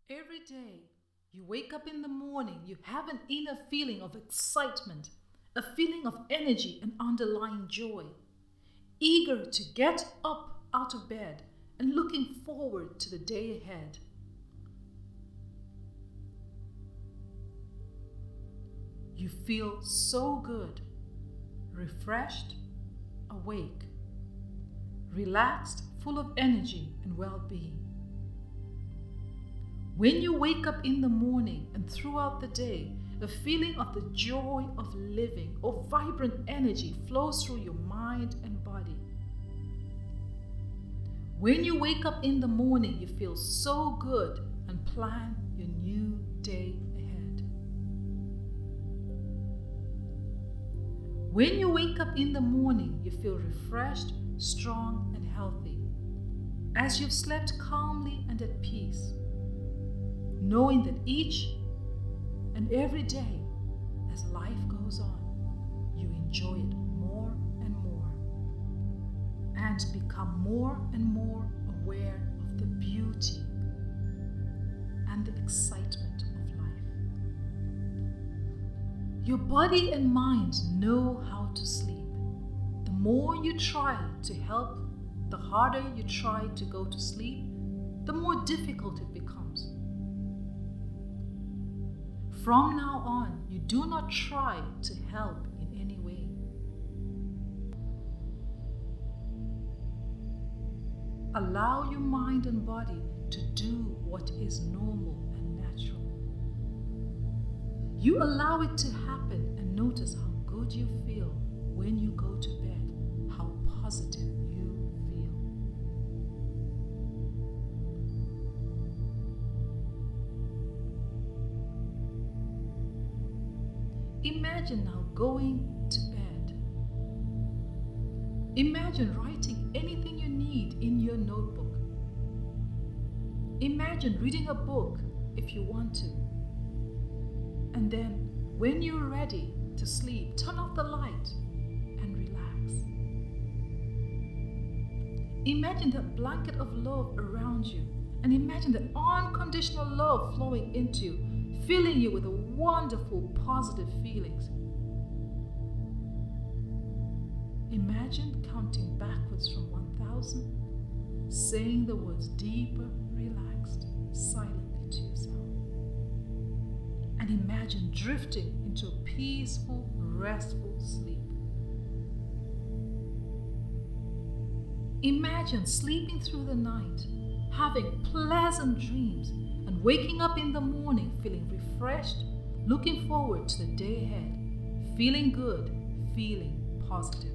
Every day you wake up in the morning, you have an inner feeling of excitement, a feeling of energy and underlying joy, eager to get up out of bed and looking forward to the day ahead. You feel so good, refreshed, awake, relaxed, full of energy and well-being. When you wake up in the morning and throughout the day, a feeling of the joy of living or vibrant energy flows through your mind and body. When you wake up in the morning, you feel so good and plan your new day ahead. When you wake up in the morning, you feel refreshed, strong, and healthy, as you've slept calmly and at peace, knowing that each and every day, as life goes on, you enjoy it more and more and become more and more aware of the beauty and the excitement of life. Your body and mind know how to sleep. The more you try to help, the harder you try to go to sleep, the more difficult it becomes. From now on, you do not try to help in any way. Allow your mind and body to do what is normal and natural. You allow it to happen and notice how good you feel when you go to bed, how positive you feel. Imagine now going to bed. Imagine writing anything you need in your notebook. Imagine reading a book if you want to. And then, when you're ready to sleep, turn off the light and relax. Imagine that blanket of love around you, and imagine that unconditional love flowing into you, filling you with wonderful, positive feelings. Imagine counting backwards from 1,000, saying the words deeper, relaxed, silently to yourself. And imagine drifting into a peaceful, restful sleep. Imagine sleeping through the night, having pleasant dreams, and waking up in the morning feeling refreshed, looking forward to the day ahead, feeling good, feeling positive.